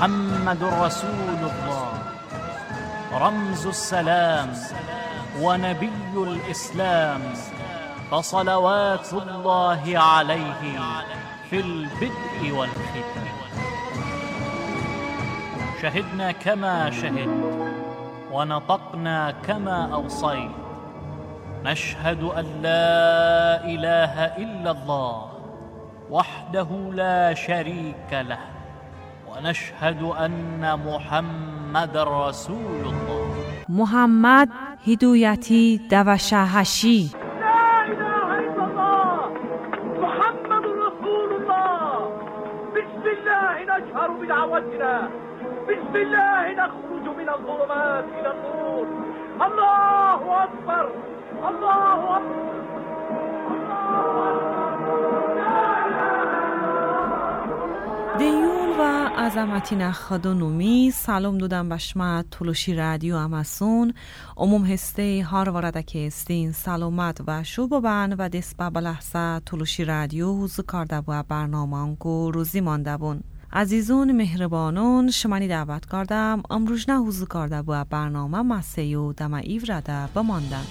محمد رسول الله رمز السلام ونبي الإسلام، فصلوات الله عليه في البدء والختم. شهدنا كما شهد ونطقنا كما أوصيت، نشهد أن لا إله إلا الله وحده لا شريك له، ونشهد أن محمد رسول الله. محمد هدایتی دوشهشی. لا إله إلا الله محمد رسول الله. بسم الله نجهر بدعوتنا، بسم الله نخرج من الظلمات إلى النور. الله أكبر، الله أكبر، الله دیون و عظمتین خدونومی سلام دودم بشمت تلوشی رادیو اماسون عموم هسته هار وردک استین سلامت و شو ببن و دست با لحظه تلوشی رادیو حوز کرده با برنامه انگو روزی مانده بون. عزیزون مهربانون شمانی دعوت کردم امروز نه حوز کرده با برنامه مسیو دم ایو رده بماندن.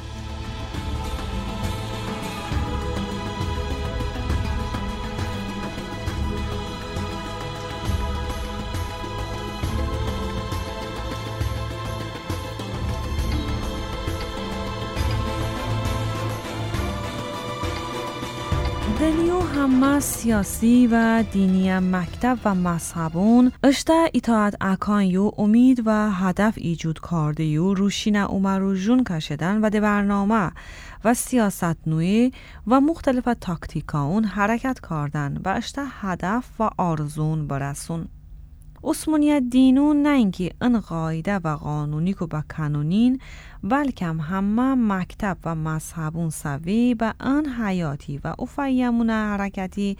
دلیو همه سیاسی و دینی مکتب و مذهبون اشته اطاعت اکان یو امید و هدف ایجود کرده یو روشینه اومرو جون کشیدن و ده برنامه و سیاست نوی و مختلف تاکتیکاون حرکت کردن و اشته هدف و آرزون برسون. عثمانیت دینون نه اینکه این قاعده و قانونی که با کانونین بلکه همه مکتب و مذهبون سوی به این حیاتی و افیمون حرکتی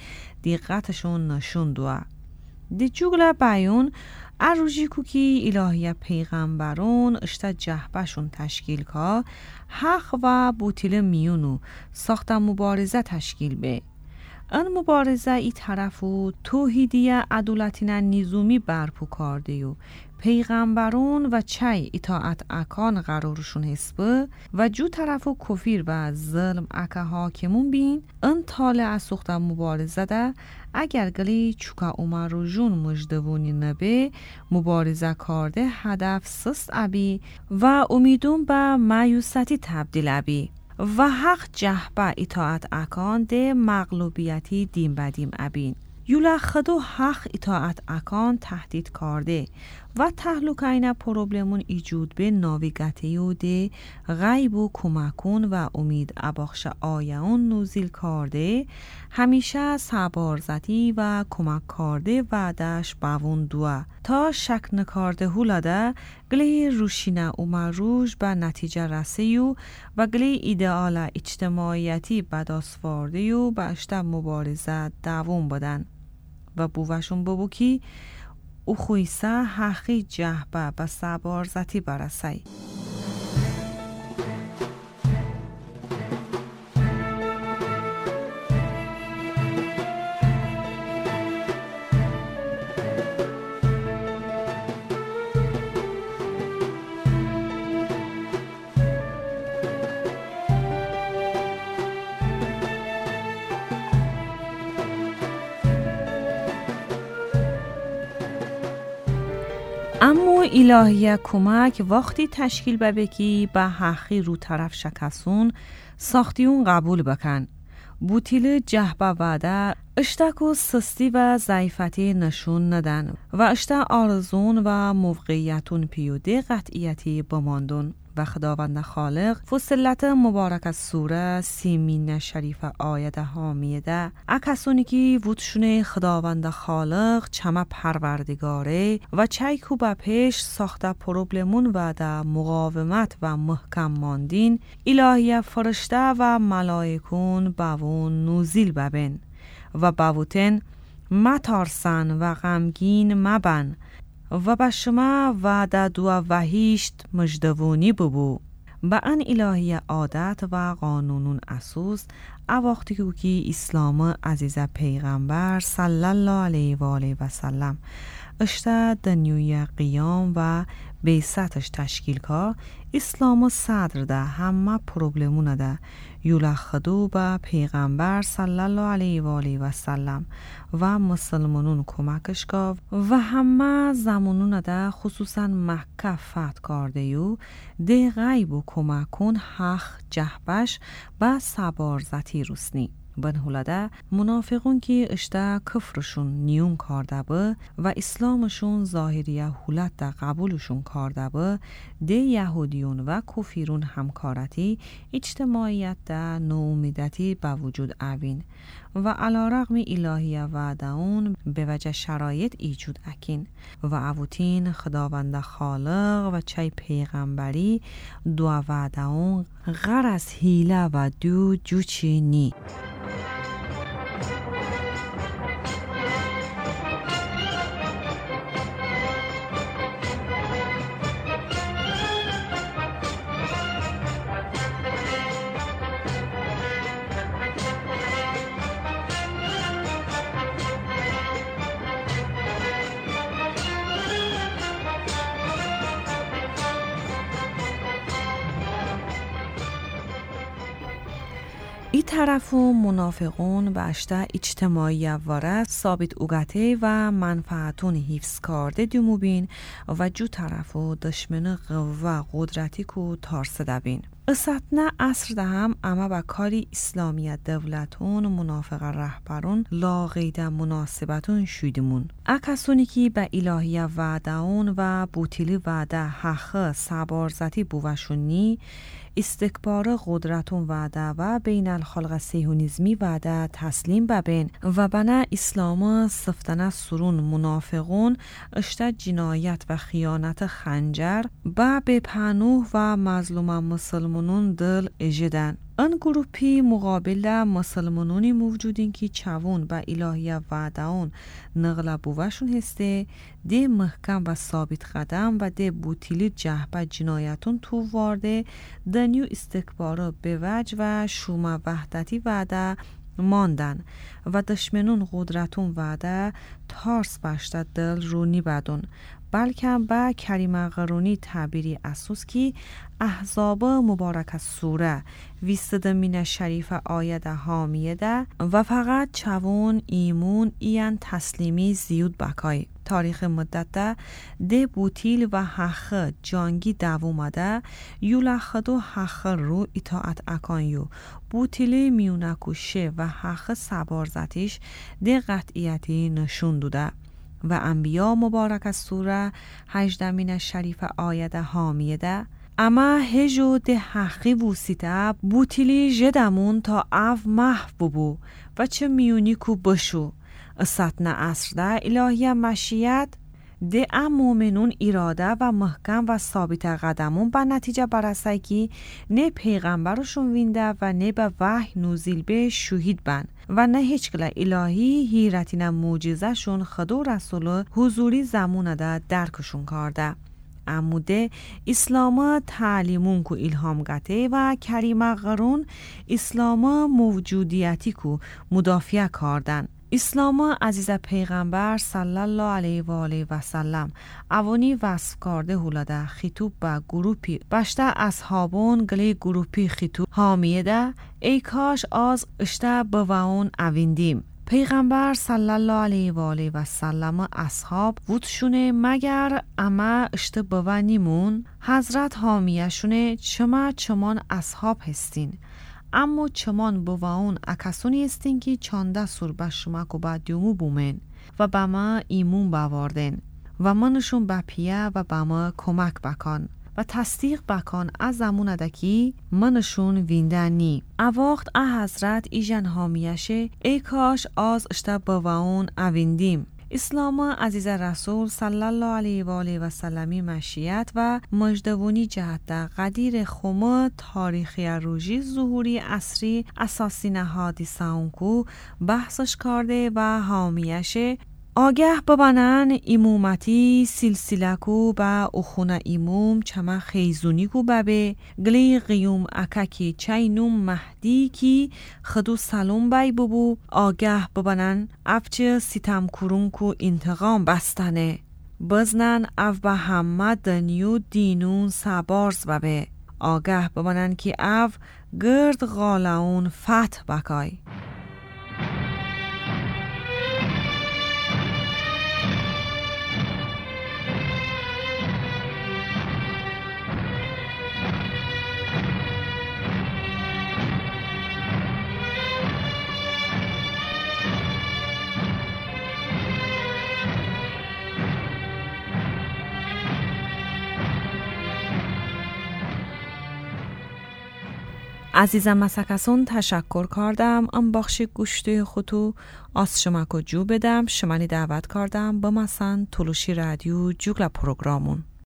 دقتشون نشون دوه. دی جوگل بیون اروجی کوکی الهی پیغمبرون اشتا جهبشون تشکیل که حق و باطل میونو ساخت مبارزه تشکیل به. این مبارزه ای طرفو توحیدیه عدالتینه نظامی برپو کرده و پیغمبرون و چای اطاعت اکان قرارشون حسبه و جو طرفو کفیر و ظلم اکه حاکمون بین این طالع از سخت مبارزه ده اگر گلی چوکا عمر جون مجدوونی نبه مبارزه کرده هدف سست ابی و امیدون به مایوستی تبدیل ابی و حق جهبه اطاعت اکان ده مغلوبیتی دیم بدیم ابین. یولا خدو حق اطاعت اکان تهدید کرده و تحلوک این پروبلمون ایجود به ناویگتیو ده غیب و کمکون و امید اباخش آیون نوزیل کرده همیشه سبارزتی و کمک کرده و دش باون دوه تا شک نکارده هولاده گلی روشینه اومروش به نتیجه رسیو و گلی ایدئال اجتماعیتی بداسوارده و به اشته مبارزه دوام بدن و بوشون ببو کی او خویسه حقی جهبه به سبارزتی برسی. اما الهیه کمک وقتی تشکیل ببکی به حقی رو طرف شکسون ساختیون قبول بکن. بوتیل جهبه وعده اشتک و سستی و ضعیفتی نشون ندن و اشته آرزون و موقعیتون پیوده قطعیتی بماندون و خداوند خالق فصلت مبارک از سوره سیمین شریف آیت حامیده اکسونی که وودشون خداوند خالق چمه پروردگاره و چایکو به پیش ساخته پروبلمون و ده مقاومت و محکم ماندین الهی فرشته و ملائکون باون نوزیل ببین و باوتن متارسن و غمگین مبن و به شما وعده دو وحیشت مجدوونی ببو. با ان الهی عادت و قانونون اساس وقتی که اسلام عزیز پیغمبر صلی الله علیه و آله و سلم اشتا دنیوی قیام و بیستش تشکیل که اسلام صدر ده همه پروبلمونه ده یولخدو به پیغمبر صلی الله علیه و آله و سلم و مسلمانون کمکش که و همه زمانونه ده خصوصا مکه فتح کرده یو ده غیب و کمکون حق جهبش به سبارزتی روسنی بنهولده منافقون که اشته کفرشون نیون کرده با و اسلامشون ظاهریه حولت ده قبولشون کرده با ده یهودیون و کفیرون همکارتی اجتماعیت ده نومیدتی به وجود اوین و علی رغم الهیه وعده اون به وجه شرایط ایجود اکین و اوتین خداوند خالق و چای پیغمبری دو وعده اون غر از حیله و دو جوچی نی ای طرفو منافقون به اشته اجتماعی واره ثابت اوگته و منفعتون حفظ کرده دیمو بین و جو طرفو دشمن قوه قدرتی کو تارسده بین. اساتنا عصر ده هم اما با کاری اسلامیت دولتون منافق رهبرون لاغیده مناسبتون شویدمون. اکسونی که به الهیه وعدهون و بوتیلی وعده حق سبارزتی بوشونی استکبار قدرتون وعده و بین الخلق سیهونیزمی وعده تسلیم ببین و بنا اسلام صفتنه سرون منافقون اشته جنایت و خیانت خنجر به پنوه و مظلوم مسلمانون دل اجدن. ان گروپی مقابل مسلمانونی موجودین که چوون با الهیه وعدهون نقل بوشون هسته ده محکم و ثابت قدم و ده بوتیلی جهبه جنایتون تو وارده دنیو استکبارو به وجه و شوم وحدتی وعده ماندن و دشمنون قدرتون وعده تارس باشده دل رونی بدون بلکه با کریم قرونی تعبیری اساس کی احزاب مبارک سوره ویستدمین شریف آیه حامیه ده و فقط چوون ایمون ایان تسلیمی زیود بکای تاریخ مدت ده بوتیل و حق جانگی دوومده یولخدو حق رو اطاعت اکانیو بوتیل میونکوشه و حق سبارزتیش ده قطعیتی نشون دوده و انبیا مبارک از سوره 18 شریف آیه حامیه ده اما هجو ده حقی وسیته بوتیلی جدمون تا او محو بو و چه میونی کو بشو ساتنا عصر ده الهی مشیت ده ام مومنون اراده و محکم و ثابت قدمون با نتیجه برسه که نه پیغمبرشون وینده و نه به وحی نوزیل به شهید بن و نه هیچ کلا الهی هیرتین معجزه شون خدا رسول حضوری زمونه ده درکشون کرده. عموده اسلام تعلیمون کو الهام گته و کریم قرون اسلام موجودیتی کو مدافع کردن. اسلام عزیز پیغمبر صلی الله علیه و آله و سلم اوانی وصف کرده هولاده خطوب با گروپی بشته اصحابون گلی گروپی خطوب حامیه ده ای کاش از اشته بوون اویندیم. پیغمبر صلی الله علیه و آله و سلم اصحاب وودشونه مگر اما اشته بوانیمون حضرت حامیه شونه چمان اصحاب هستین اما چمان بواون اکسونی استین که چانده سور به شما که با دیومو بومن و با ما ایمون باوردن و منشون با پیه و با ما کمک بکن و تصدیق بکن از زمونه دکی منشون ویندنی اواقت حضرت ایجن حامیشه ای کاش از اشته بواون اویندیم. اسلام عزیز رسول صلی الله علیه و آله و سلمی مشیت و مجدونی جهت قدیر خما تاریخی روژی ظهوری عصری اساسی نهادی ساونکو بحثش کرده و حامیشه آگه ببانن ایمومتی سلسله کو با اخونه ایموم چما خیزونی کو ببه گلی قیوم اکاکی چای نوم مهدی کی خدو سلام بای ببو آگه ببانن افچه ستم کرون کو انتقام بستنه بزنن او به همه دنیو دینون سبارز و به آگه بمانن که او گرد غالون فتح بکای. عزیزم مسکسون تشکر کردم ام بخشی گوشته خودو از شما که جو بدم شمانی دعوت کردم با مثلا تلوشی رادیو جوگل پروگرامون